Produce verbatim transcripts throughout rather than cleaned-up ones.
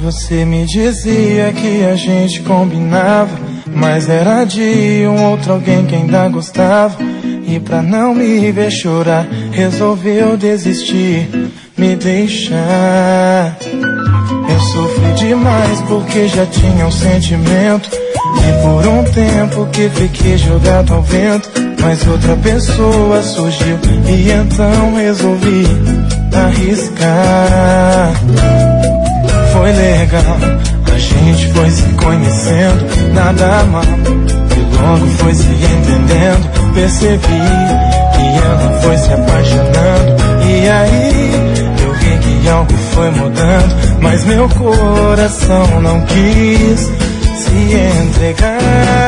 Você me dizia que a gente combinava, mas era de um outro alguém que ainda gostava. E pra não me ver chorar, resolveu desistir, me deixar. Eu sofri demais porque já tinha um sentimento, e por um tempo que fiquei jogado ao vento. Mas outra pessoa surgiu e então resolvi arriscar. Foi legal, a gente foi se conhecendo, nada mal, e logo foi se entendendo. Percebi que ela foi se apaixonando, e aí eu vi que algo foi mudando. Mas meu coração não quis se entregar.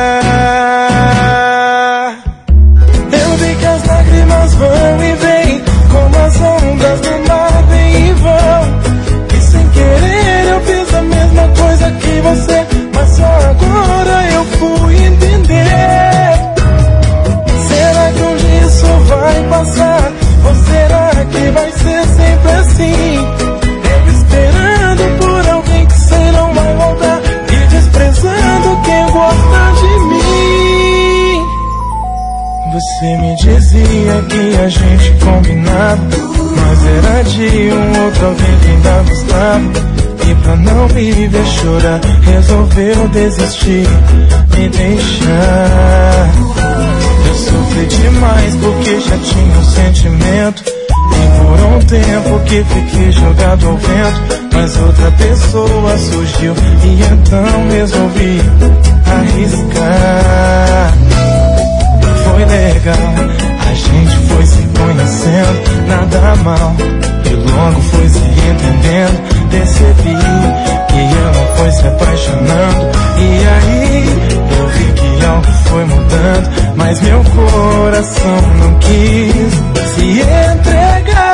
Eu vi que as lágrimas vão e vêm, como as ondas do mar vêm e vão. E sem querer eu fiz a mesma coisa que você, mas só agora eu fui entender. Será que um dia isso vai passar? Ou será que vai ser sempre assim? Eu esperando por alguém que sei não vai voltar, e desprezando quem gosta de mim. Você me dizia que a gente combinava, mas era de um outro alguém que ainda gostava. E pra não me ver chorar, resolveu desistir, me deixar. Eu sofri demais porque já tinha um sentimento, e por um tempo que fiquei jogado ao vento. Mas outra pessoa surgiu e então resolvi arriscar. Foi legal, a gente foi se conhecendo, nada mal, e logo foi se entendendo. Percebi que ela foi se apaixonando, e aí eu vi que algo foi mudando. Mas meu coração não quis se entregar.